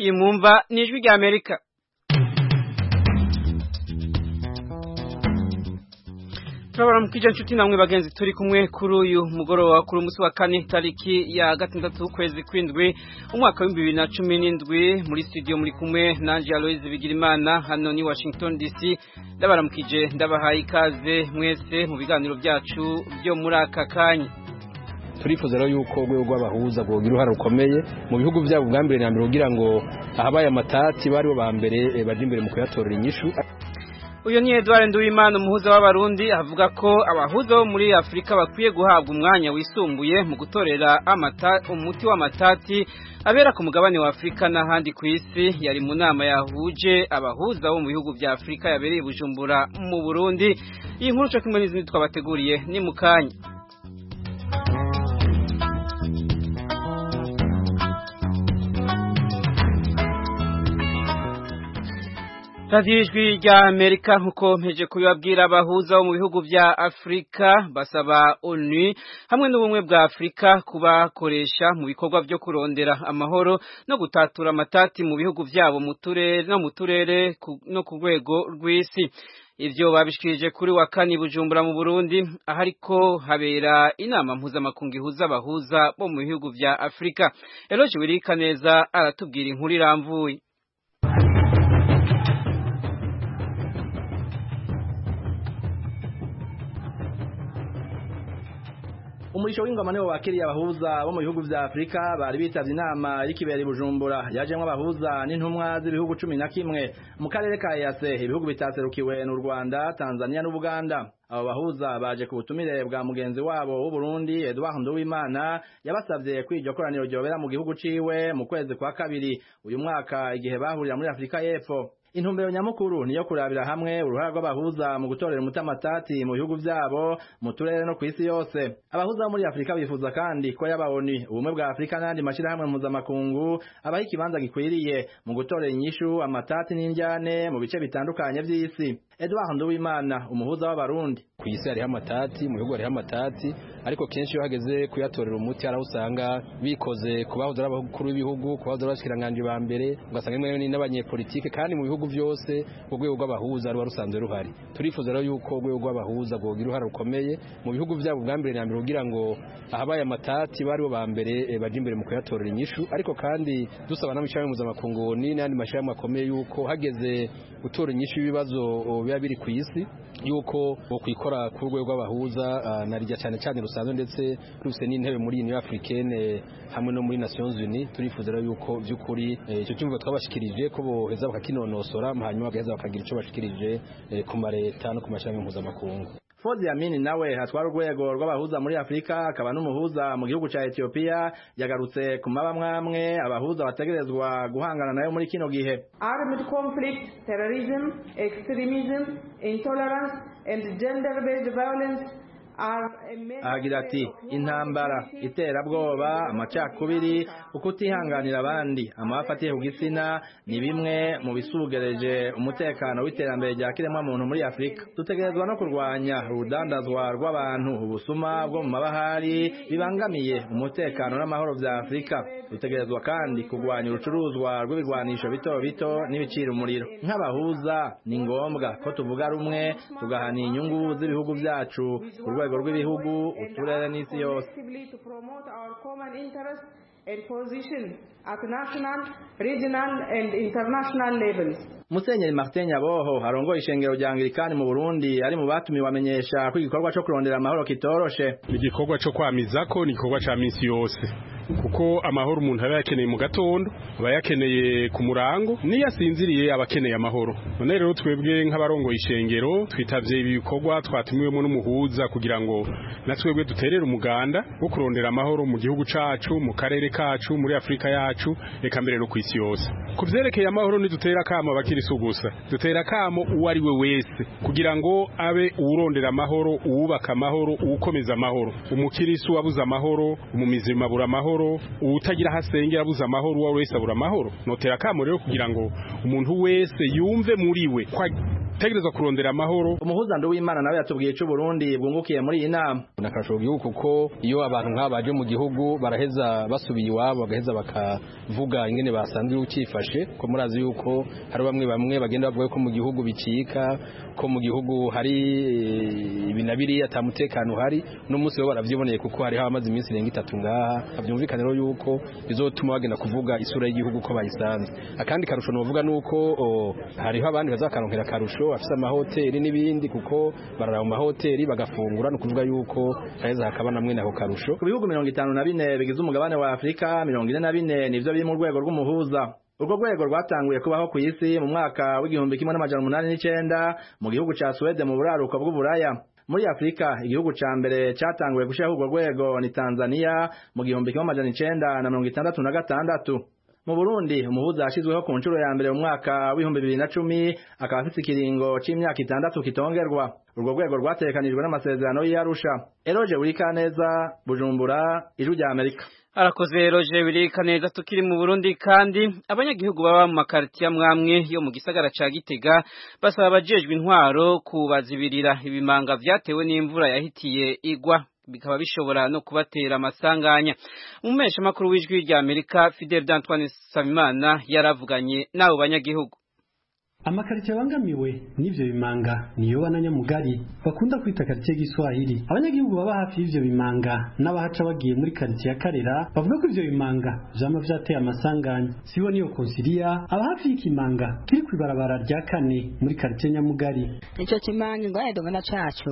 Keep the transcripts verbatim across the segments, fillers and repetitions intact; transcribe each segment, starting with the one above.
iyi mwumva ni ijwi rya Amerika. Turabara mukije nshuti namwe bagenzi turi kumwe kuri uyu mugoroba kuri umunsi wa kane tariki ya gatandatu ukwezi kwindwi umwaka wa bibiri na cumi n'indwi muri studio muri kumwe nanje Aloise Bigirimana hano ni Washington D C. Ndabara mukije ndabahaye ikaze mwese mu biganiro byacu byo muri aka kanya. Turifuza rero yuko rwego rw'abahuza bwogira uruhare rukomeye mu bihugu byabo bwa mbere na mbere kugira ngo ahabaye amatati bari bo ba mbere baje imbere mu kuyatorera inyishu. Uyo ni Edouard Nduwimana umuhuza w'abarundi avuga ko abahuza bo muri Afrika bakwiye guhabwa umwanya wisumbuye mu gutorera amata umuti w'amatati abera ku mugabane wa Afrika n'ahandi ku isi. Yari mu nama yahuje abahuza bo mu bihugu bya Afrika yabereye Bujumbura mu Burundi. Iyi nkuru cyo kimwe n'izindi twabateguriye ni mukanya. Radio Ijwi rya Amerika nkuko mpeje kubibabwira abahuza bo mu bihugu bya Afrika basaba ONU hamwe n'ubumwe bwa Afrika kubakoresha mu bikorwa byo kurondera amahoro no gutatura amatati mu bihugu byabo mu turere no mu turere no ku rwego rw'isi. Ivyo babishikirije kuri wa kane Bujumbura mu Burundi ahariko habera inama mpuzamakungu ihuza abahuza bo mu bihugu bya Afrika. Eloge Wirikaneza aratubwira inkuru iramvuye. Umurisho w'ingoma niwo wakiriye abahuza bo mu bihugu vya Afrika bari bitavye inama y'ikibera Bujumbura yajemwe abahuza n'intumwa z'ibihugu cumi na kimwe mu karere ka E A C ibihugu bitaserukiwe n'u Rwanda, Tanzania n'Ubuganda. Abo bahuza baje ku butumire bwa mugenzi wabo w'u Burundi Edouard Nduwimana yabasavye kwiryo koraniro ryobera mu gihugu ciwe mu kwezi kwa kabiri uyu mwaka igihe bahurira muri Afrika y'Epfo. Intumbero nyamukuru niyo kurabira hamwe uruhara rw'abahuza mu gutorera umutamatati mu bihugu byabo mu turere no kwisi yose. Abahuza muri Afrika bifuza kandi ko yabawoni ubumwe bwa Afrika n'andi mashira hamwe mpuzamakungu abaho ikibanza gikwiriye mu gutorera inyishu amatati n'injyane mu bice bitandukanye by'isi. Edouard Nduwimana umuhuza w'abarundi ku isi hariho amatati mu bihugu hariho amatati ariko kenshi iyo hageze kuyatorera umuti hari usanga bikoze kubahuza n'abakuru b'ibihugu kubahuza n'abashikiranganje ba mbere ugasanga imwe n'abanyepolitike kandi mu bihugu byose urwego rw'abahuza ruba rusanzwe ruhari. Turifuza rero yuko urwego rw'abahuza bwogira uruhare rukomeye mu bihugu byabo bwa mbere na mbere kugira ngo ahabaye amatati bari bo ba mbere baje imbere mu kuyatorera inyishu ariko kandi dusaba n'amashami mpuzamakungu n'andi mashami akomeye yuko hageze gutora inyishu ibibazo biba biri ku isi yuko bo kwikora ku rwego rw'abahuza na rijya cyane cyane rusanzwe ndetse rufise n'intebe muri Union Africaine hamwe no muri Nations Unies. Turifuza rero yuko by'ukuri icyo cyumva twabashikirije ko boheza bakakinonosora hanyuma bagaheza bakagira icyo bashikirije ku mareta no ku mashami mpuzamakungu. Fozi Amini nawe hatwara urwego rw'abahuza muri Afrika akaba n'umuhuza mu gihugu ca Ethiopia yagarutse ku mabamwamwe abahuza bategerezwa guhangana nayo muri kino gihe. Armed conflict, terrorism, extremism, intolerance and gender-based violence agira ati intambara iterabwoba amacakubiri ukutihanganira abandi amafatiye ku gitsina ni bimwe mu bisugereje umutekano w'iterambere rya kiremwa muntu muri Afrika. Dutegerezwa no kurwanya urudandazwa rw'abantu ubusuma bwo mu mabahari bibangamiye umutekano n'amahoro bya Afrika. Dutegerezwa kandi kurwanya urucuruzwa rw'ibigwanisho bito bito n'ibiciro umuriro. Nk'abahuza ni ngombwa ko tuvuga rumwe tugahana inyungu z'ibihugu byacu ku rwego rw'ibihugu uturere n'isi yose. Musenyeri Martin Nyaboho arongoye ishengero rya Anglikani mu Burundi ari mu batumiwe amenyesha ko igikorwa cyo kurondera amahoro kitoroshe. Igikorwa cyo kwamizako ni igikorwa ca minsi yose kuko amahoro umuntu aba yakeneye mu gatondo aba yakeneye ku murango niyo asinziriye abakeneye amahoro. None rero twebwe nk'abarongoye ishengero twitavye ibikorwa twatumiwemo n'umuhuza kugira ngo natwebwe duterere umuganda wo kurondera amahoro mu gihugu cacu mu karere kacu muri Afrika yacu eka mbere no kwisi yose. Kuvyerekeye amahoro ni dutera kama abakirisu gusa dutera kamo uwo ari we wese kugira ngo abe urondera amahoro uwubaka amahoro uwukomeza amahoro. Umukirisu wabuza amahoro umumizima abura amahoro utagira hasengera abuza amahoro uwo wese abura amahoro. Notera kamo rero kugira ngo umuntu wese yumve muri we tegerezwa kurondera amahoro. Umuhuza Nduwimana nawe yatubwiye ico Burundi bwungukiye muri iyi nama. Nakasho gihugu kuko iyo abantu nk'abaje mu gihugu baraheza basubiye iwabo bagaheza bakavuga ingene basanzwe ukifashe ko murazi yuko hari bamwe bamwe bagenda bavuga ko mu gihugu bicika ko mu gihugu hari ibinabiri atamutekano hari no munsi bo baravyiboneye kuko hari hamaze iminsi irenga itatu ngaha byumvikana rero yuko bizotuma bagenda kuvuga isura y'igihugu ko bayisanze. Akandi karusho no vuga nuko hariho abandi bazakaronkera karusho afise amahoteli n'ibindi kuko barara mu mahoteli bagafungura no kuvuga yuko haheza hakaba namwe naho karusho. Ku bihugu mirongo itanu na bine bigize umugabane wa Afrika mirongo ine na bine nivyo biri mu rwego rw'umuhuza. Urwo rwego rwatanguye kubaho ku isi mu mwaka w'igihumbi kimwe n'amajana umunani n'icenda mu gihugu ca Sweden mu buraruko bw'Uburaya. Muri Afrika igihugu ca mbere catanguye gushiraho urwo rwego ni Tanzania mu gihumbi kimwe n'amajana icenda na mirongo itandatu na gatandatu. Mu Burundi umuhuza yashizweho ku nshuro ya mbere mu mwaka w'ibihumbi bibiri na cumi akaba afite ikiringo c'imyaka itandatu kitongerwa. Urwo rwego rwatekanijwe n'amasezerano y'Arusha. Eroje Urikaneza, Bujumbura, Ijwi rya Amerika. Arakoze Roger Birikaneza. Tukiri mu Burundi kandi abanyagihugu baba mu makartiya mwamwe yo mu gisagara ca Gitega basaba abajejwe intwaro kubazibirira ibimanga vyatewe n'imvura yahitiye igwa bikaba bishobora no kubatera amasanganya. Umumesha makuru w'Ijwi rya Amerika Fidel Antoine Sabimana yaravuganye nabo banyagihugu. Amakaritiye bangamiwe n'ivyo bimanga niyo bananyamugari bakunda kwita karitiye Giswahili. Abanyagihugu baba hafi y'ivyo bimanga n'abahaca bagiye muri karitiye ya Karera bavuga ko ivyo bimanga vyama vyateye amasanganya. Sibo niyo Konsilia aba hafi y'ikimanga kiri kwibarabara rya kane muri karitiye Nyamugari. Ico kimanga ngo ndabona cacu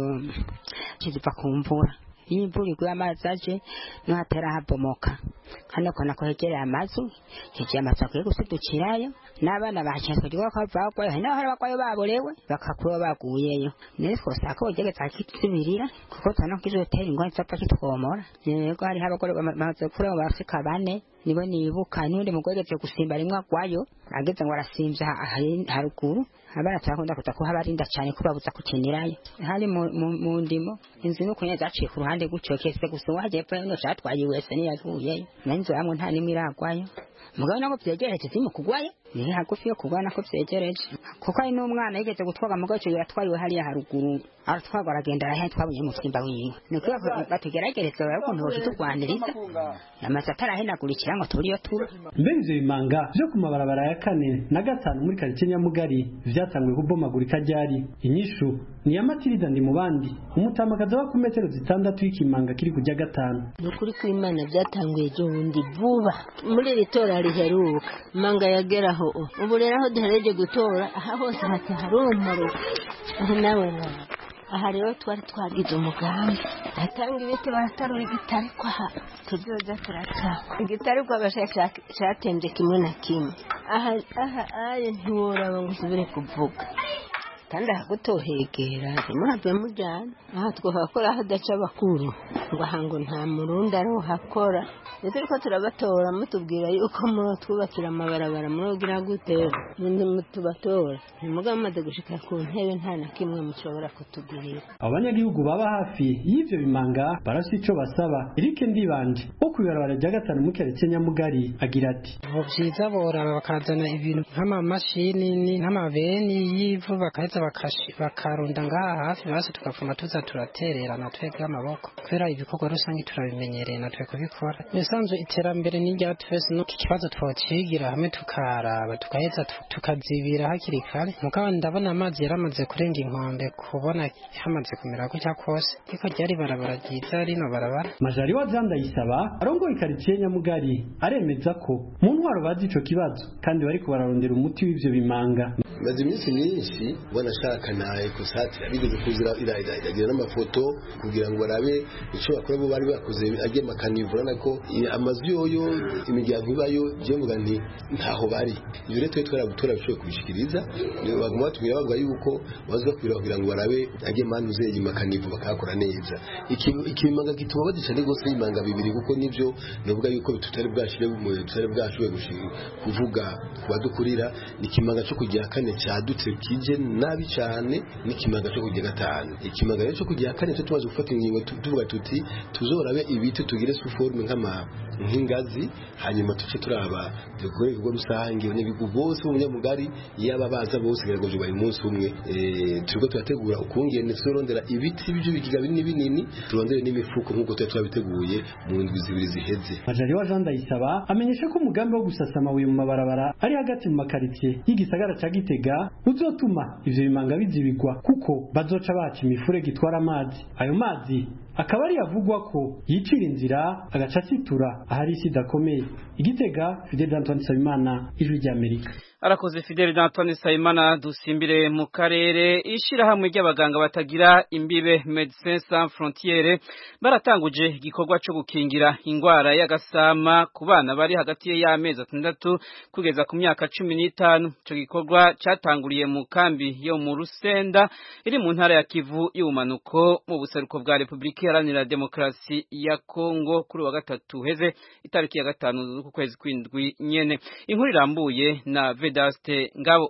kiziva kumvura. Imvura iguye amazi aje no hatera habomoka. Hano kona ko hegereye amazu hegereye amazu akwiye gusidukirayo n'abana bacazwe ryo ko bagwayo hari n'aho bagwayo baborewe bakakura baguyeyo. Nesko sako ugegeza kitubirira kuko tano kizotera ingwa nsapfa kitwomora. Yego hari habagore bamaze kure mu Afrika bane nibo nibuka n'undi mugwegeze gusimba rimwe agwayo ageze ngo arasimvya haruguru. Abana turakunda kutako habarinda cyane kubabuza kukinirayo. Hari mu ndimo inzu no kunya zaciye ku ruhande gucyo kese gusa waje pe no cyatwaye wese ni yavuye. Nanzo yamwe nta nimwe iragwayo. Mugabo nako byegereje simu kugwayo. Ni hagufi yo kugwana ko byegereje. Kuko ari n'umwana yigeze gutwaga mugabo cyo yatwaye hariya haruguru. Aratwaga aragenda arahe twabunye mu simba wiwe. Niko batugeragereza bako nto tutugwaniriza. Yamaze atarahenagurikira ngo turiyo tura. Mbenze bimanga byo kumabarabara ya kane na gatanu muri karitiye Nyamugari vyatanguye kubomagurika ryari. Inyishu ni amatirida ndi mubandi. Umutamakaza wa ku metero zitandatu y'ikimanga kiri kujya gatanu. Nukuri kw'Imana byatanguye je wundi vuba. Muri ritora riheruka manga yageraho ubu rero aho duhereje gutora aha hose hati harumaro. Nawe na aha rero twari twagize umugambi atanga ibiti baratarura igitari kwa tuzoza turata igitari kwa bashaka cyatembe kimwe na kimwe aha aha aye ntiworaba ngo usubire kuvuga kandi ahagutohegera muhave mujana aha twahakora hadaca bakuru ngo ahango nta murundi ariho hakora ndetse ko turabatora mutubwira yuko muri twubakira amabarabara murogira gute ndi mutubatora nimuga mumaze gushika ku ntebe nta na kimwe mushobora kutubwira. Abanyagihugu baba hafi y'ivyo bimanga barasi ico basaba. Eric Ndibanje wo kwibarabara rya gatanu mu karitiye Nyamugari agira ati byiza boraba bakazana ibintu nk'ama mashini n'amabeni yivu bakaza bakashi bakarunda ngaha hafi basi tukafuma tuza turaterera na twebwe amaboko kubera ibikorwa rusange turabimenyereye na twe kubikora. Nisanzwe iterambere n'irya twese no kibazo twocigira hamwe tukaraba tukaheza tukazibira hakiri kare. Mugabo ndabona amazi yaramaze kurenga inkombe kubona hamaze kumera ko cyakose kiko ryari barabara ryiza rino barabara. Majari wa Zanda yisaba arongo ikaritiye Nyamugari aremeza ko mu ntwaro bazi ico kibazo kandi bari kubararondera umuti w'ivyo bimanga. Maze iminsi myinshi bona shaka naye kusati abigeze kuzira iragira n'amafoto kugira ngo barabe ico bakora bo bari bakoze agiye makanivura nako amazu yoyo imiryango ibayo je mvuga nti ntaho bari iyo rero twara gutora bishoye kubishikiriza niyo baguma tubira bavuga yuko bazwa kwira kugira ngo barabe agiye manu zeye makanivu bakakora neza ikimanga gituma badisha ni gose imanga bibiri kuko nivyo novuga yuko tutari bwashire mu tutari bwashoye gushika kuvuga kubadukurira nikimanga cyo kugira kane cyadutse kije nabi cyane nikimanga cyo kugira gatanu ikimanga cyo kugira kane cyo tumaze gufata ingingo tuvuga tuti tuzorabe ibiti tugire su forme nk'ama nk'ingazi hanyuma tuce turaba dukore ibigo rusange abanyagihugu bose mu munyamugari yaba baza bose gerageje bari munsi umwe turiko turategura ukungene turondera ibiti byo bigiga binini binini turondere n'imifuko nk'uko tuba twabiteguye mu ndwi zibiri ziheze. Majaliwa Jean Ndayisaba amenyesha ko umugambi wo gusasa amabuye mu mabarabara ari hagati mu makaritie y'igisagara ca Gitega uzotuma ivyo bimanga bizibigwa kuko bazoca baca imifure gitwara amazi. Ayo mazi akaba ari yavugwa ko yicira inzira agaca situra ahari isi dakomeye. Igitega, Fidel Antoine Sabimana, Ijwi ry'Amerika. Arakoze Fidel Antoine Sabimana. Dusimbire mu karere ishirahamwe ry'abaganga batagira imbibe Médecins Sans Frontières baratanguje igikorwa cyo gukingira ingwara y'agasama ku bana bari hagati y'amezi atandatu kugeza ku myaka cumi n'itanu. Ico gikorwa catanguriye mu kambi yo mu Rusenda iri mu ntara ya Kivu y'ubumanuko mu buseruko bwa Republika Iharanira Demokarasi ya Kongo kuri wa gatatu heze itariki ya gatanu z'uku kwezi kw'indwi nyene. Inkuru irambuye na Vedaste Ngabo.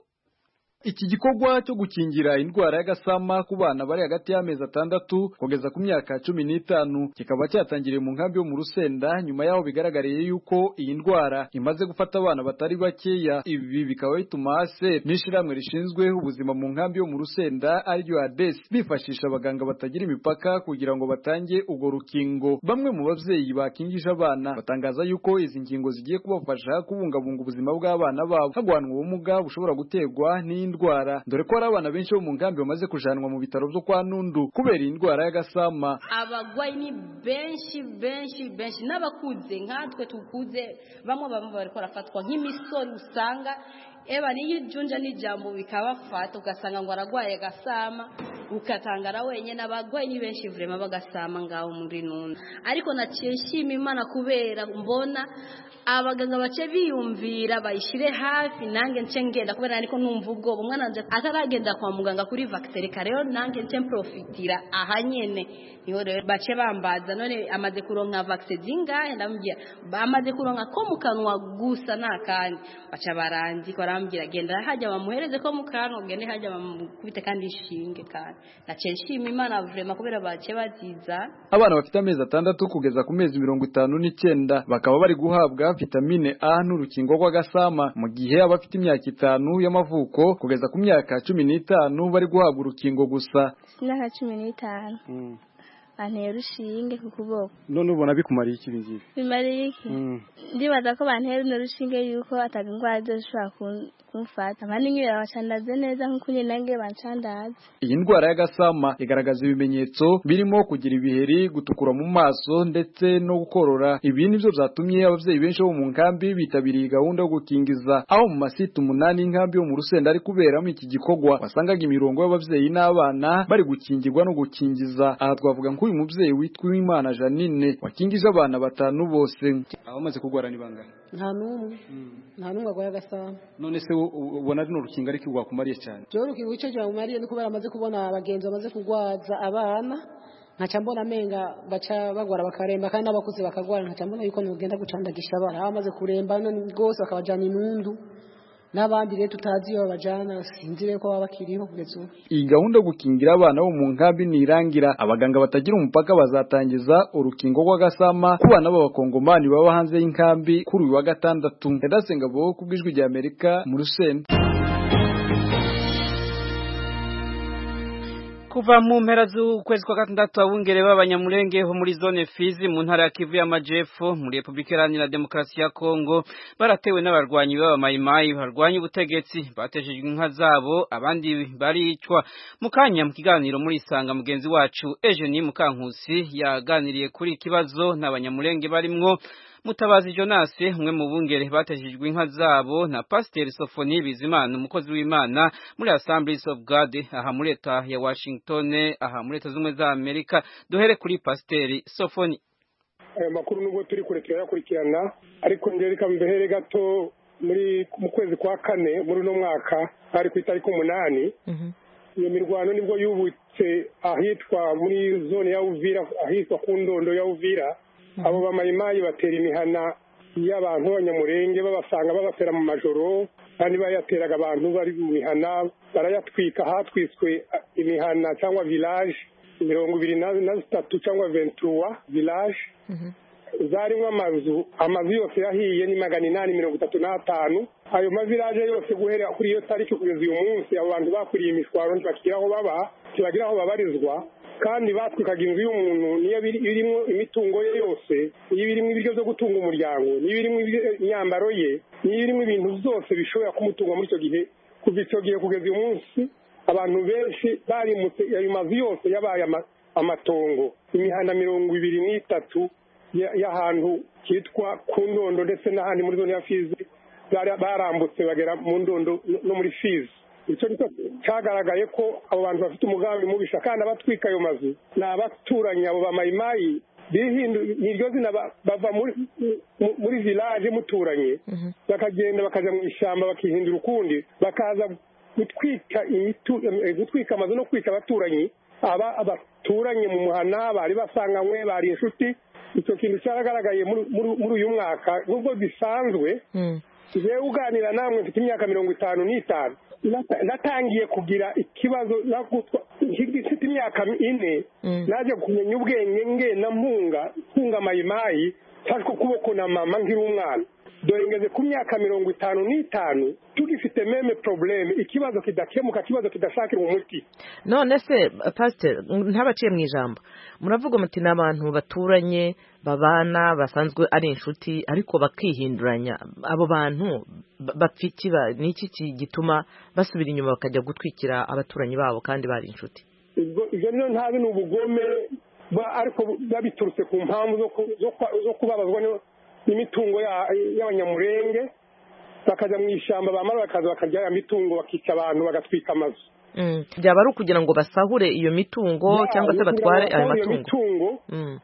Iki gikorwa cyo gukingira indwara y'agasama ku bana bari hagati y'amezi atandatu kugeza ku myaka cumi n'itanu kikaba cyatangiriye mu nkambi yo mu Rusenda nyuma yaho bigaragariye yuko iyi ndwara imaze gufata abana batari bakeya. Ibi bikaba bituma ase n'ishiramwe rishinzwe ubuzima mu nkambi yo mu Rusenda aryo A D E S bifashisha abaganga batagira imipaka kugira ngo batange ugo rukingo. Bamwe mu bavyeyi bakingije abana batangaza yuko izi ngingo zigiye kubafasha kubungabunga ubuzima bw'abana babo hagwanwa ubumuga bushobora gutegwa ni indwara, dore ko ari abana benshi bo mu nkambi bamaze kujanwa mu bitaro byo kwa Nundu kubera indwara y'agasama. Abagwayi ni benshi benshi benshi n'abakuze nkatwe tukuze bamwe bamwe bariko rafatwa nk'imisoro usanga eba niyo junja n'ijambo bikabafata ugasanga ngo aragwaye agasama ukatangara wenyene. Abagwayi ni benshi vraiment bagasama ngaho muri Nundu, ariko naciye nshima Imana kubera mbona abaganga bace biyumvira bayishire hafi nange nce ngenda kubera ariko numva ubwo umwana nje ataragenda kwa muganga kuri vaccine kareo nange nce profitira ahanyene niho rero bace bambaza none amaze kuronka vaccine zingahe ndamubwira bamaze kuronka ko mukanwa gusa nakandi baca barangi ko arambwira genda hajya bamuhereze ko mukanwa gende hajya bamukubite kandi ishinge kandi nace nshima Imana vraiment kubera bace baziza. Abana bafite amezi atandatu kugeza ku mezi mirongo itanu n'icyenda bakaba bari guhabwa vitamine A n'urukingo rw'agasama mu gihe abafite imyaka itanu y'amavuko kugeza ku myaka cumi n'itanu bari guhabwa urukingo gusa. Imyaka cumi n'itanu mm. Bantera urushinge ku kuboko. None ubona bikumariye iki bingibi? Bimariye iki? Mm. Ndibaza ko bantera urushinge yuko atagingwa zoshobora kumfata abandi ngira bacandaze neza nkuko nyine nange bancandaze. Iyi ndwara y'agasama igaragaza ibimenyetso birimo kugira ibiheri, gutukura mu maso ndetse no gukorora. Ibi nivyo byatumye abavyeyi benshi bo mu nkambi bitabiriye gahunda yo gukingiza aho mu masite umunani inkambi yo mu Rusenda ari kuberamo iki gikorwa wasangaga imirongo y'abavyeyi n'abana bari gukingirwa no gukingiza. Aha twavuga ngo uyu muvyeyi witwa Imana Janine wakingije abana batanu bose. Aho maze kugwara ni bangana? Nta numwe nta numwe agwaye agasama. None se ubona rino rukinga ariko rwakumariye cyane? Cyo rukinga ico cyamumariye ni kubera amaze kubona abagenzi bamaze kugwaza abana nkaca mbona menga baca bagwara bakaremba kandi n'abakuze bakagwara nkaca mbona yuko nugenda gucandagisha abana bamaze kuremba none gose bakabajana Inundu n'abandi rero tutazi yo bajana sinzire ko baba bakiriho kugeza ubu. Iyi gahunda gukingira abana bo mu nkambi nirangira abaganga batagira umupaka bazatangiza urukingo rw'agasama ku bana b'abakongomani baba hanze y'inkambi kuri uyu wa gatandatu. Ndasenga bo kubwijwi rya Amerika mu Rusenda. Kuva mu mpera z'ukwezi kwa gatandatu abungere b'abanyamulenge ho muri zone Fizi mu ntara ya Kivu y'Amajepfo muri Republika Iharanira Demokarasi ya Kongo baratewe n'abarwanyi b'abamayimayi barwanya ubutegetsi bateshejwe inka zabo abandi baricwa. Mukanya mu kiganiro muri Isanga mugenzi wacu Eugenie Mukankusi yaganiriye kuri ikibazo n'abanyamulenge barimwo Mutabazi Jonas umwe mu bungere bateshejwe inka zabo na Pasteur Sofoni Bizimana umukozi w'Imana muri Assemblies of God aha muri leta ya Washington aha muri leta z'umwe za Amerika. Duhere kuri Pasteur Sofoni. Aya makuru nubwo turi kurekera yakurikirana ariko ngereka mbehere gato muri mu kwezi kwa kane muri no mwaka ari ku itariki umunani mhm iyo mirwano nibwo yubutse ahitwa muri zone ya Uvira ahitwa ku ndondo ya Uvira. Abo bamayimayi batera imihana y'abantu b'abanyamurenge babasanga babafera mu majoro kandi bayateraga abantu bari mu mihana barayatwika hatwiswe imihana cyangwa village mirongo ibiri na zitatu cyangwa vingt-trois village zarimo amazu amazu yose yahiye ni magana inani mirongo itatu n'atanu. Ayo mavilaje yose guhera kuri iyo tariki kugeza uyu munsi abo bantu bakuriye imishwaro ntibakigira aho baba ntibagira aho babarizwa, kandi batwikaga inzu y'umuntu niyo birimo imitungo ye yose, niyo birimo ibiryo byo gutunga umuryango, niyo birimo imyambaro ye, niyo birimo ibintu byose bishobora kumutunga muri icyo gihe. Kuva icyo gihe kugeza uyu munsi abantu benshi barimutse, ayo mazu yose yabaye amatongo. Imihanda mirongo ibiri n'itatu y'ahantu hitwa ku Ndondo ndetse n'ahandi muri zone ya Fizi barambutse bagera mu Ndondo no muri Fizi. Icyo nicyo cyagaragaye ko abo bantu bafite umugambi mubisha, kandi abatwika ayo mazu ni abaturanyi abo bamayimayi ni iryo zina bava muri village muturanye bakagenda bakaja mu ishyamba bakihindura ukundi bakaza gutwika imitu gutwika amazu no kwica abaturanyi aba abaturanye mu muhana bari basanganywe bari inshuti. Icyo kintu cyaragaragaye muri uyu mwaka nubwo bisanzwe. Jewe uganira namwe mfite imyaka mirongo itanu n'itanu natangiye kugira ikibazo mfite imyaka ine naje kumenya ubwenge ngena mpunga mpunga mayimayi cyangwa kuboko na mama nkiri umwana. Dore ngeze ku myaka mirongo itanu n'itanu tugifite meme probleme, ikibazo kidakemuka, ikibazo kidashakira umuti. None se pastor ntabaciye mu ijambo, muravuga muti n'abantu baturanye babana basanzwe ari inshuti ariko bakihinduranya. Abo bantu bapfiki ba niki gituma basubira inyuma bakajya gutwikira abaturanyi babo kandi bari inshuti? Ibyo niyo ntazi ni ubugome ariko babiturutse ku mpamvu zo kubabazwa n'imitungo y'abanyamurenge, bakajya mu ishyamba bamara bakaza bakarya ya mitungo bakica abantu bagatwika amazu. Byaba ari ukugira ngo basahure iyo mitungo cyangwa se batware ayo matungo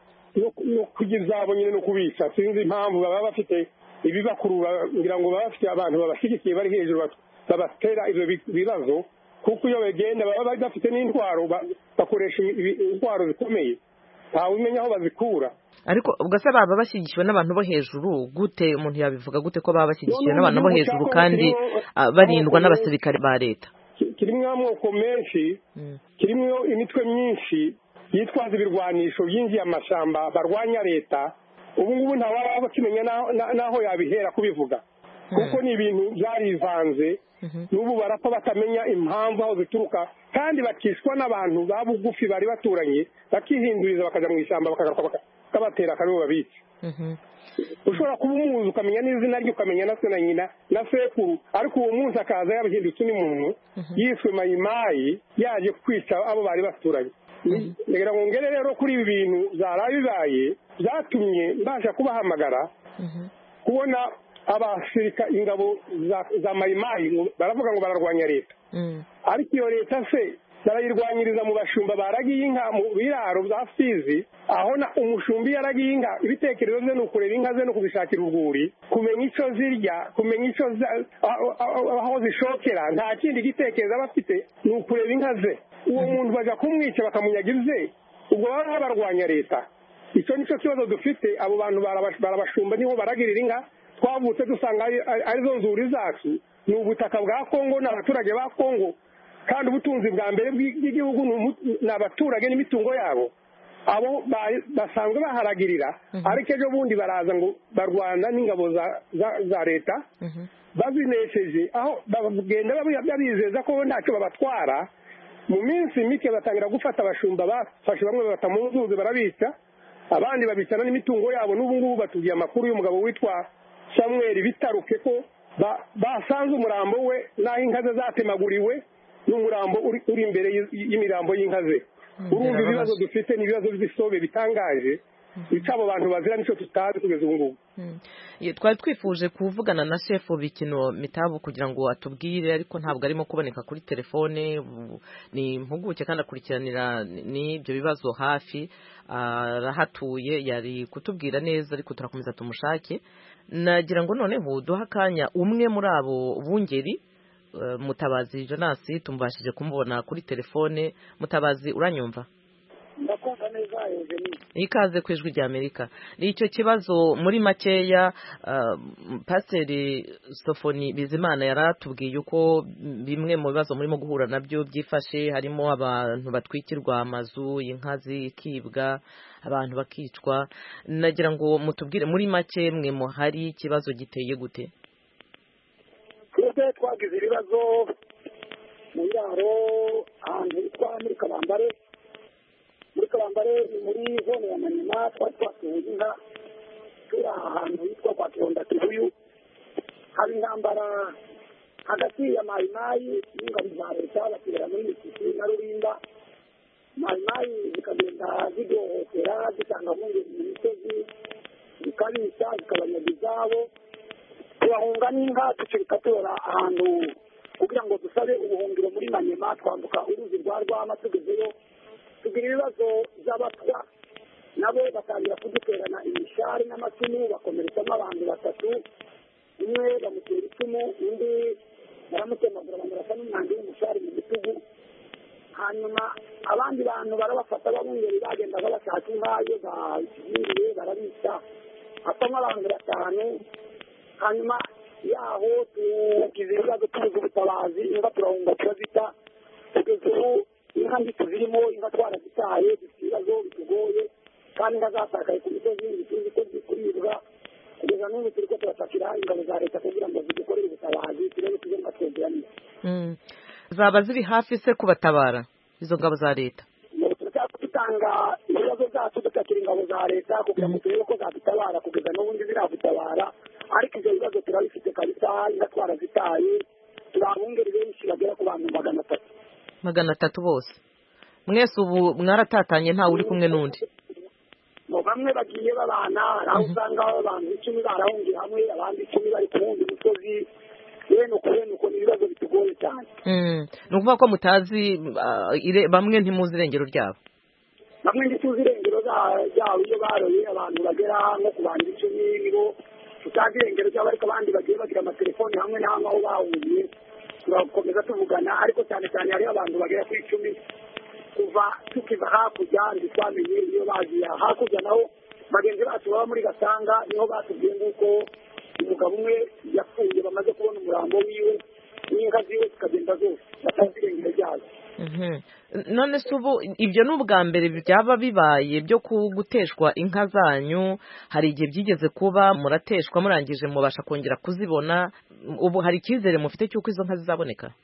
no kugira izabo nyine no kubica. Sinzi impamvu baba bafite ibibakurura, ngira ngo baba bafite abantu babashyigikiye bari hejuru babatera ibyo bibazo, kuko iyo bagenda baba bafite n'intwaro bakoresha intwaro zikomeye ntawe umenya aho bazikura. Ariko ubwo se baba bashyigikiwe n'abantu bo hejuru gute? Umuntu yabivuga gute ko baba bashyigikiwe n'abantu bo hejuru kandi barindwa n'abasirikare ba leta? Kirimo amoko menshi, kirimo imitwe myinshi yitwaza ibirwanisho byinjiye amashyamba barwanya leta. Ubu ngubu nta waba bakimenya n'aho yabihera kubivuga, kuko ni ibintu byarivanze. N'ubu barapfa batamenya impamvu aho zituruka, kandi bakishwa n'abantu ba bugufi bari baturanye bakihinduriza bakajya mu ishyamba bakagaruka bakabatera akaribo babica. Ushobora kuba umuzi ukamenya n'izina rye ukamenya na se na nyina na sekuru, ariko uwo munsi akaza yabahindutse undi muntu yiswe mayimayi yaje kwica abo bari baturanye. Ngira ngo ngere rero kuri ibi bintu byaraye bibaye byatumye mbasha kubahamagara kubona abasirika ingabo za mayimayi baravuga ngo bararwanya leta, ariko iyo leta se barayirwanyiriza mu bashumba baragiye inka mu biraro bya Fizi, aho na umushumbi yaragiye inka. Ibitekerezo bye ni ukureba inka ze no kubishakira urwuri, kumenya icyo zirya, kumenya icyo aho zishokera. Nta kindi gitekerezo aba afite, ni ukureba inka ze. Uwo muntu bajya kumwica bakamunyaga ibye, ubwo baba barwanya leta. Icyo nicyo kibazo dufite. Abo bantu barabashumba niho baragirira inka. Twavutse dusanga arizo nzuri zacu, ni ubutaka bwa Kongo n'abaturage ba Kongo, kandi ubutunzi bwa mbere bw'igihugu ni abaturage n'imitungo yabo. Abo basanzwe baharagirira, ariko ejo bundi baraza ngo barwana n'ingabo za leta bazinesheje, aho bagenda babizeza ko ntacyo babatwara. Mu minsi mike batangira gufata abashumba, bafashe bamwe babata mu nzuzi barabica, abandi babicana n'imitungo yabo. N'ubu ngubu batubwiye amakuru y'umugabo witwa Samuel Bitaruke ko basanze umurambo we n'aho inka ze zatemaguriwe, n'umurambo uri imbere y'imirambo y'inka ze. Urumva ibibazo dufite ni ibibazo by'isobe bitangaje, icyo abo bantu bazira nicyo tutazi kugeza ubu ngubu. Twari twifuje kuvugana na chef Bikino Mitabu kugira ngo atubwire, ariko ntabwo arimo kuboneka kuri telefone. Ni impuguke kandi akurikiranira n'ibyo bibazo hafi, arahatuye, yari kutubwira neza, ariko turakomeza tumushake. Nagira ngo noneho duha akanya umwe muri abo bungeri, Mutabazi Jonas, tumubashije kumubona kuri telefone. Mutabazi, uranyumva? ndakumva neza Eugenie. Ikaze ku ijwi rya Amerika. Icyo kibazo muri makeya uh, Pasiteri Sofoni Bizimana yaratubwiye uko bimwe mu bibazo murimo guhura nabyo byifashe, harimo abantu batwikirwa amazu, inka zikibwa, abantu bakicwa. Nagira ngo mutubwire muri make mwe muhari ikibazo giteye gute? Twebwe twagize ibibazo mu biraro ahantu hitwa muri Kabambare. Muri Kabambare ni muri zone ya Manyema, twari twasuye inka turi ahantu hitwa kwa Kironda Kibuyu. Hari intambara hagati ya Mayimayi n'ingabo za leta bakirera muri Misisi na Rurinda. Mayimayi zikagenda zidohotera zitanga impungenge mu misozi zikabisha zikabanyaga izabo. Turahunga n'inka tukirika tora ahantu kugira ngo dusabe ubuhungiro muri Manyema, twambuka uruzi rwa Rwama tugezeyo tugira ibibazo by'abatwa nabo batangira kuduterana imishari n'amacumu bakomeretsamo abantu batatu, umwe bamutera icumu undi baramutemagura bamurasa n'umwanda w'umushari mu bitugu. Hanyuma abandi bantu barabafata babungeri bagenda babashaka inka iyo bazingiye barabica hapamo abantu batanu. Hanyuma yaho tugize ibibazo tubuze ubutabazi, inka turahunga turazita kugeza ubu inka nditse zirimo inka twarazitaye dufite ibibazo bitugoye kandi inka zatakaye ku misozi ntituzi ko zikuribwa. Kugeza n'ubu turi ko turatakira ingabo za leta kugira ngo zidukorere ubutabazi turebe tujye nga twegeranye. Zaba ziri hafi se kubatabara izo ngabo za leta? Turacyari dutanga ibibazo byacu dutakira ingabo za leta kugira ngo turebe ko zadutabara, kugeza n'ubundi ziradutabara, ariko ibyo bibazo turabifite kabisa. inka twarazitaye turabungeri benshi bagera ku bantu magana atatu magana atatu bose. Mwese ubu mwaratatanye ntawe uri kumwe n'undi? Bamwe bagiye babana, aho usanga abantu icumi barahungiye hamwe, abandi icumi bari ku wundi musozi. Bene uko bene uko ni ibibazo bitugoye cyane. Ni ukuvuga ko mutazi bamwe ntimuzi irengero ryabo? Bamwe ntituzi irengero ryabo iyo baroye abantu bagera nko ku bantu icumi nibo tutazi irengero ryabo, ariko abandi bagiye bagira amatelefoni hamwe na hamwe aho bahungiye turakomeza tuvugana, ariko cyane cyane hariho abantu bagera ku icumi kuva tukiva hakurya ntitwamenye iyo bagiye hakurya. Naho bagenzi bacu baba muri Gasanga niho batubwiye nguko umugabo umwe yapfuye bamaze kubona umurambo wiwe n'inka ziwe zikagenda zose batazi irengero ryazo. None se ubu ibyo ni ubwa mbere byaba bibaye byo guteshwa inka zanyu? Hari igihe byigeze kuba murateshwa murangije mubasha kongera kuzibona? Ubu hari icyizere mufite cy'uko izo nka zizaboneka?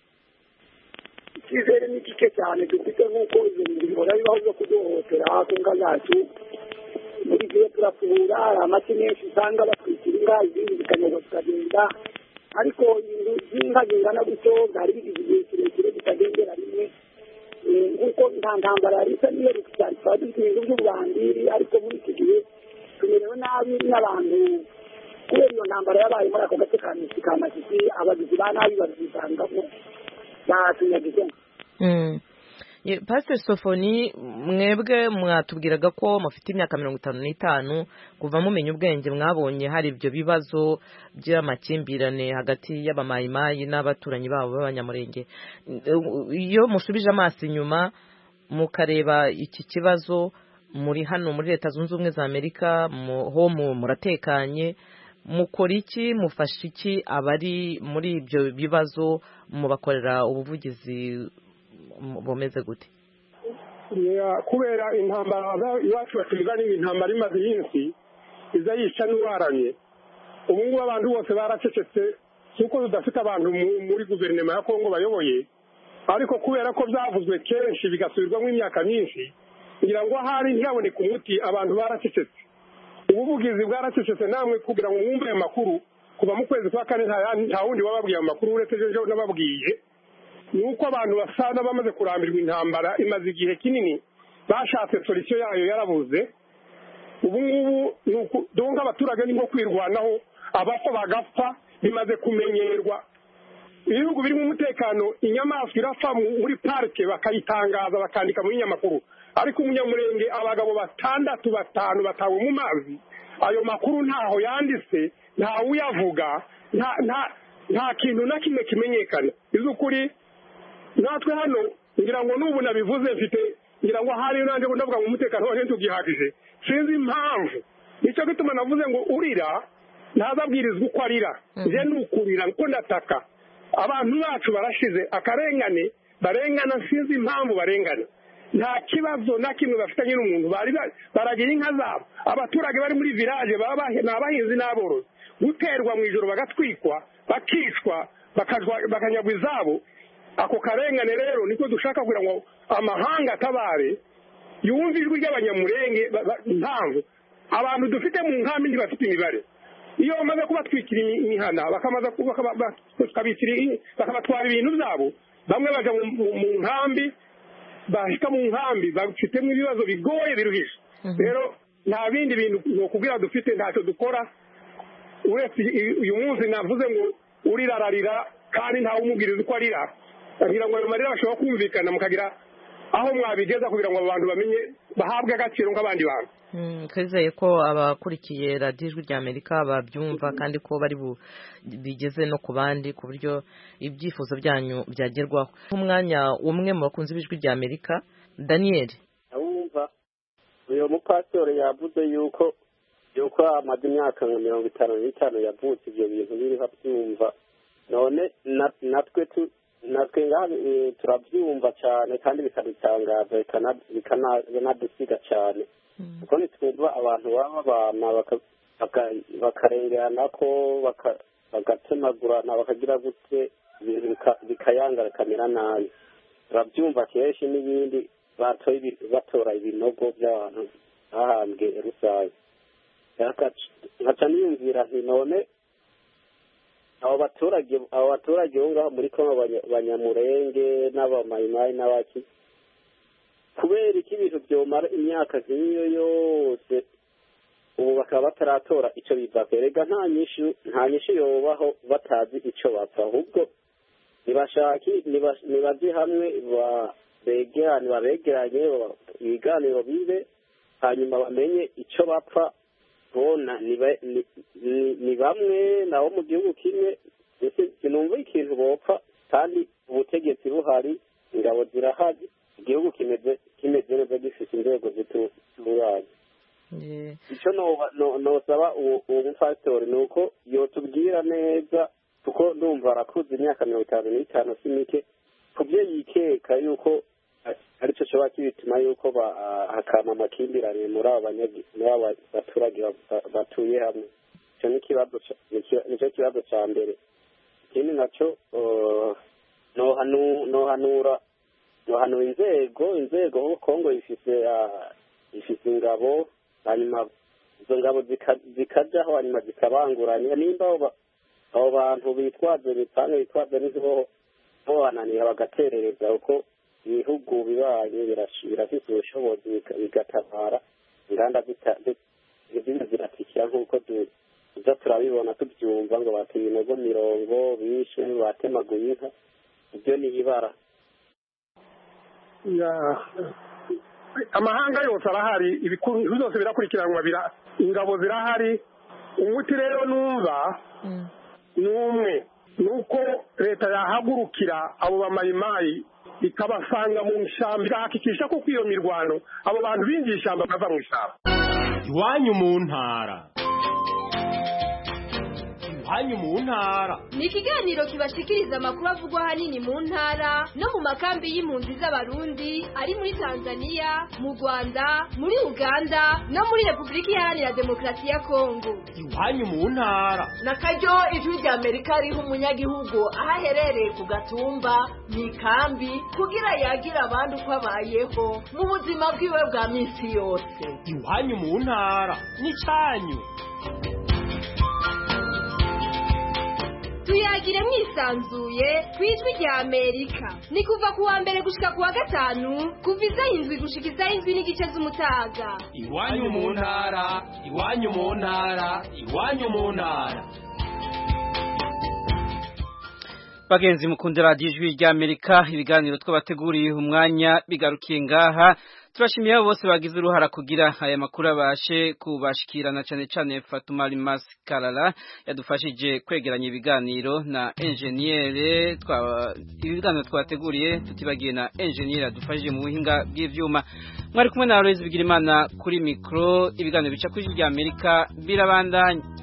Icyizere ni gike cyane dufite, nk'uko izo bintu bihora bibaho byo kuduhohotera ku nka zacu. Muri gihe turafura hari amaki menshi usanga batwikira inka, izindi zikanyagwa zikagenda, ariko inka zingana gutyo zari bigize igihe kirekire zitagendera rimwe. Nk'uko nta ntambara yari isa n'iheruka cyane, tukaba dufite ibintu by'ububandiri, ariko muri iki gihe tumerewe nabi n'abantu kubera iyo ntambara yabaye muri ako gace ka Misisi ka Masisi. Abagizi ba nabi babisangamo batunyagize. Pasiteri Sofoni, mwebwe mwatubwiraga ko mufite imyaka mirongo itanu n'itanu kuva mumenya ubwenge mwabonye hari ibyo bibazo by'amakimbirane hagati y'abamayimayi n'abaturanyi babo b'abanyamurenge. Iyo mushubije amaso inyuma mukareba iki kibazo, muri hano muri Leta Zunze Ubumwe za Amerika, ho muratekanye, mukora iki, mufasha iki abari muri ibyo bibazo, mubakorera ubuvugizi bumeze gute? Kubera intambara iwacu batuzanye intambara imaze iminsi iza yica n'uwaramye, ubu ngubu abantu bose baracecetse, kuko tudafite abantu muri guverinoma ya Kongo bayoboye, ariko kubera ko byavuzwe kenshi bigasubirwamo imyaka myinshi kugira ngo ahari ntiyaboneke umuti, abantu baracecetse. Ubuvugizi bwaracecetse, namwe kugira ngo mwumve ayo makuru kuva mu kwezi kwa kane nta wundi wababwiye amakuru uretse ejo nababwiye. Ni uko abantu basana bamaze kurambirwa intambara imaze igihe kinini, bashatse solution yayo yarabuze. Ubu ngubu donga abaturage ni nko kwirwanaho, abapfa bagapfa, bimaze kumenyerwa. Ibihugu birimo umutekano, inyamaswa irapfa muri parike bakayitangaza bakandika mu binyamakuru, ariko umunyamurenge abagabo batandatu batanu batawe mu mazi, ayo makuru ntaho yanditse, nta uyavuga, nta nta nta kintu na kimwe kimenyekana. Izukuri natwe hano ngira ngo n'ubu nabivuze mfite ngira ngo ahari nanjye ndavuga ngo umutekano waje ntugihagije sinzi impamvu nicyo gituma navuze ngo urira ntazabwirizwa uko arira nje nukurira ko ndataka abantu bacu barashize akarengane barengana sinzi impamvu barengana nta kibazo na kimwe bafitanye n'umuntu bari baragira inka zabo abaturage bari muri village baba n'abahinzi n'aborozi guterwa mu ijoro bagatwikwa bakicwa bakanyagwa izabo ako karengane rero niko dushaka kugira ngo amahanga atabare yumve ijwi ry'abanyamurenge impamvu abantu dufite mu nkambi ntibafite imibare iyo bamaze kubatwikira imihana bakamaza bakabatwara ibintu byabo bamwe baja mu nkambi bahita mu nkambi bafitemo ibibazo bigoye biruhisha rero nta bindi bintu nokubwira dufite ntacyo dukora uretse uyu munsi navuze ngo urirararira kandi ntawe umubwiriza uko arira kugira ngo ayo marira bashobora kumvikana mukagira aho mwabigeza kugira ngo abantu bamenye bahabwe agaciro nk'abandi bantu twizeye ko abakurikiye radiyo ijwi ry'Amerika babyumva kandi ko bari bigeze no ku bandi ku buryo ibyifuzo byanyu byagerwaho nk'umwanya umwe mu bakunzi b'ijwi ry'Amerika Daniel abumva uyu mupasiteri yavuze yuko yuko amaze imyaka nka mirongo itanu n'itanu yavutse ibyo bintu biriho abyumva none natwe natwe ngaha turabyumva cyane kandi bikadutangaza bikanadusiga cyane kuko nitwumva abantu baba babana bakarengerana ko bagatemagurana bakagira gute ibintu bikayanga bikamera nabi turabyumva kenshi n'ibindi batora ibinogo by'abantu bahambwe rusange nkaca niyumvira nti none abo baturage abo baturage bo ngaho muri Kongo Banyamurenge n'abamayimayi n'abaki kubera iki ibintu byomara imyaka nk'iyo yose ubu bakaba bataratora icyo bibakerega nta nyishu nta nyishu yobaho batazi icyo bapfa ahubwo nibashaki nibazi hamwe begerane babegeranye ibiganiro bibe hanyuma bamenye icyo bapfa bona ni bamwe nabo mu gihugu kimwe sinumva ikintu bopfa kandi ubutegetsi buhari ingabo zirahari igihugu kimeze kimeze neza gifite inzego zitunganye icyo nosaba uwo mupasitori ni uko yotubwira neza kuko ndumva arakuze imyaka mirongo itanu n'itanu si mike ku byo yikeka yuko aricyo kiba kibituma yuko hakama amakimbirane muri abo baturage batuye hamwe icyo nicyo kibazo cya mbere ikindi nacyo nohanura nohanura inzego inzego kuko Kongo ifise ifise ingabo hanyuma izo ngabo zikajyaho hanyuma zikabanguranya nimba abo bantu bitwaje imipanga bitwaje n'iziboho bo bananiye bagaterereza kuko ibihugu bibanye birafite ubushobozi bigatabara inganda zimwe ziratikira nk'uko tuza turabibona tubyumva ngo batuye ibinogo mirongo bishe batemaguye inka ibyo ni ibara amahanga yose arahari ibintu byose birakurikiranwa ingabo zirahari umuti rero numva ni umwe ni uko leta yahagurukira abo bamayimayi ikabasanga mu ishyamba igahakikisha ko iyo mirwano abo bantu binjiye ishyamba bava mu ishyamba iwanyu mu ntara iwanyu mu ntara ni ikiganiro kibashikiriza amakuru avugwa ahanini mu ntara no mu makambi y'impunzi z'abarundi ari muri Tanzania mu Rwanda muri Uganda no muri Repubulika Iharanira Demokarasi ya Kongo iwanyu mu ntara na karyo ijwi rya Amerika riha umunyagihugu aho aherereye ku gatumba mu ikambi kugira yagira abandi uko abayeho mu buzima bwiwe bwa minsi yose iwanyu mu ntara ni cyanyu tuyagire mwisanzuye ku ijwi rya Amerika ni kuva ku wa mbere gushika ku wa gatanu kuva isaha indwi gushika isaha indwi n'igice z'umutaga iwanyu mu ntara iwanyu mu ntara iwanyu mu ntara bagenzi mukundira radiyo ijwi rya Amerika ibiganiro twabateguriye umwanya bigarukiye ngaha turashimiye abo bose bagize uruhara kugira aya makuru abashe kubashikirana cyane cyane Fatuma Limas Kalala yadufashije kwegeranya ibiganiro na engineer twa ibiganiro twateguriye tutibagiye na engineer yadufashije mu buhinga bw'ivyuma mwari kumwe na Aloys Bigirimana kuri micro ibiganiro bica kuri rya Amerika birabandanya